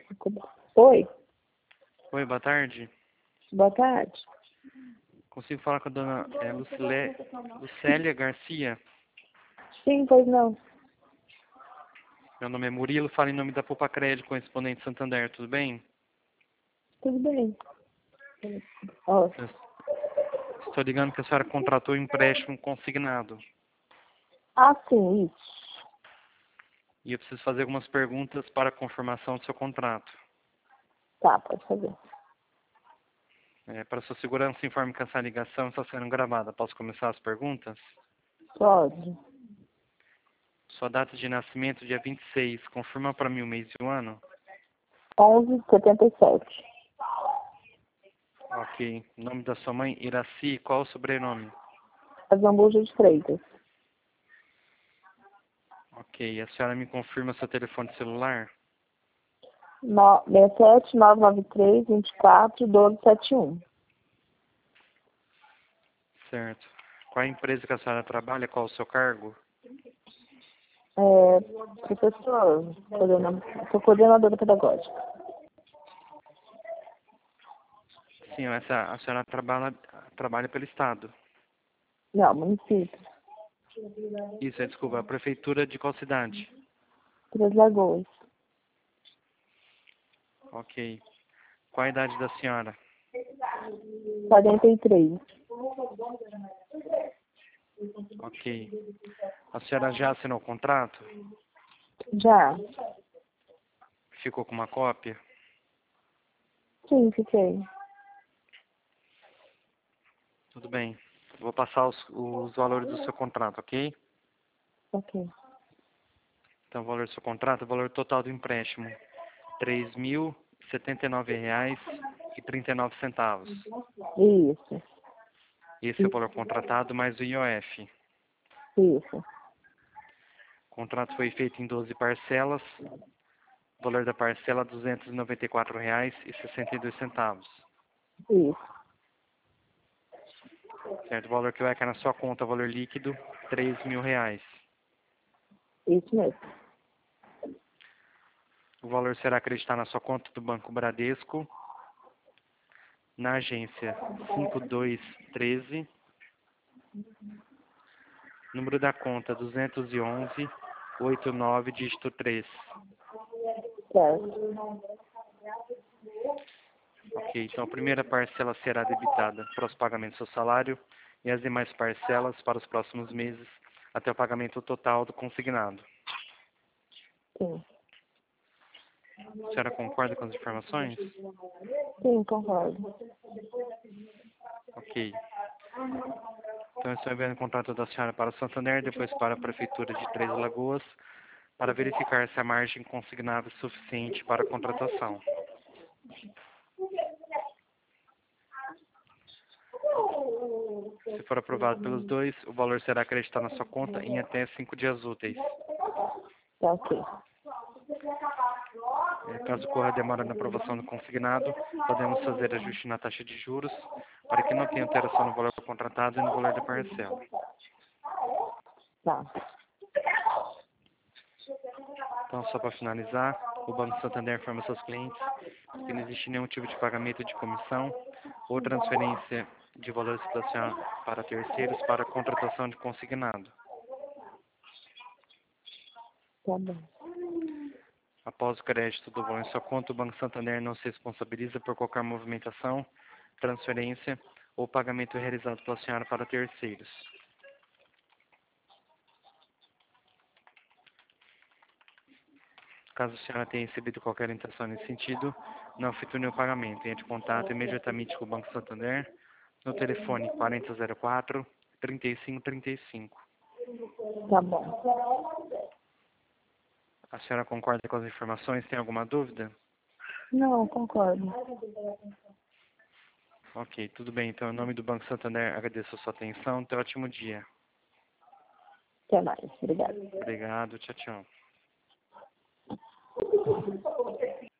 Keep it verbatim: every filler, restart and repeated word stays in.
Oi, Oi, boa tarde. boa tarde. Consigo falar com a dona é, Lucilé, Lucélia Garcia? Sim, pois não. Meu nome é Murilo, falo em nome da Poupa Crédito, correspondente Santander, tudo bem? Tudo bem. Ó, Eu estou ligando que a senhora contratou um empréstimo consignado. ah, sim, isso. E eu preciso fazer algumas perguntas para a confirmação do seu contrato. Tá, pode fazer. É, para sua segurança, informe que essa ligação está sendo gravada. Posso começar as perguntas? Pode. Sua data de nascimento, dia vinte e seis. Confirma para mim o mês e o ano? onze setenta e sete. Ok. Nome da sua mãe, Iraci. Qual o sobrenome? Azambuja de Freitas. Ok. A senhora me confirma seu telefone celular? No, seis sete nove nove três vinte e quatro doze setenta e um. Certo. Qual a empresa que a senhora trabalha? Qual o seu cargo? É, professor, coordena- sou coordenadora pedagógica. Sim, essa, a senhora trabalha, trabalha pelo Estado. Não, município. Isso, é, desculpa. A prefeitura de qual cidade? Três Lagoas. Ok. Qual a idade da senhora? quarenta e três. Ok. A senhora já assinou o contrato? Já? Ficou com uma cópia? Sim, fiquei. Tudo bem. Vou passar os, os valores do seu contrato, ok? Ok. Então, o valor do seu contrato, o valor total do empréstimo, três mil e setenta e nove reais e trinta e nove centavos. Isso. Esse é o valor contratado mais o I O F. Isso. O contrato foi feito em doze parcelas. O valor da parcela, duzentos e noventa e quatro reais e sessenta e dois centavos. Isso. Certo? O valor que vai cair na sua conta, o valor líquido, três mil reais. Isso mesmo. O valor será acreditado na sua conta do Banco Bradesco, na agência cinco dois um três, número da conta duzentos e onze, oitenta e nove, dígito três. Certo. Ok, então a primeira parcela será debitada para os pagamentos do seu salário e as demais parcelas para os próximos meses, até o pagamento total do consignado. Sim. A senhora concorda com as informações? Sim, concordo. Ok. Então, eu estou enviando o contrato da senhora para o Santander, depois para a Prefeitura de Três Lagoas, para verificar se a margem consignável é suficiente para a contratação. Se for aprovado pelos dois, o valor será acreditado na sua conta em até cinco dias úteis. Tá ok. É, caso ocorra demora na aprovação do consignado, podemos fazer ajuste na taxa de juros para que não tenha alteração no valor contratado e no valor da parcela. Tá. Então, só para finalizar, o Banco Santander informa seus clientes que não existe nenhum tipo de pagamento de comissão ou transferência de valores situacional para terceiros para a contratação de consignado. Tá bom. Após o crédito do valor em sua conta, o Banco Santander não se responsabiliza por qualquer movimentação, transferência ou pagamento realizado pela senhora para terceiros. Caso a senhora tenha recebido qualquer intenção nesse sentido, não efetue nenhum pagamento. Entre em contato imediatamente com o Banco Santander no telefone quarenta zero quatro, trinta e cinco trinta e cinco. Tá bom. A senhora concorda com as informações? Tem alguma dúvida? Não, concordo. Ok, tudo bem. Então, em nome do Banco Santander, agradeço a sua atenção. Tenha um ótimo dia. Até mais. Obrigada. Obrigado. Tchau, tchau.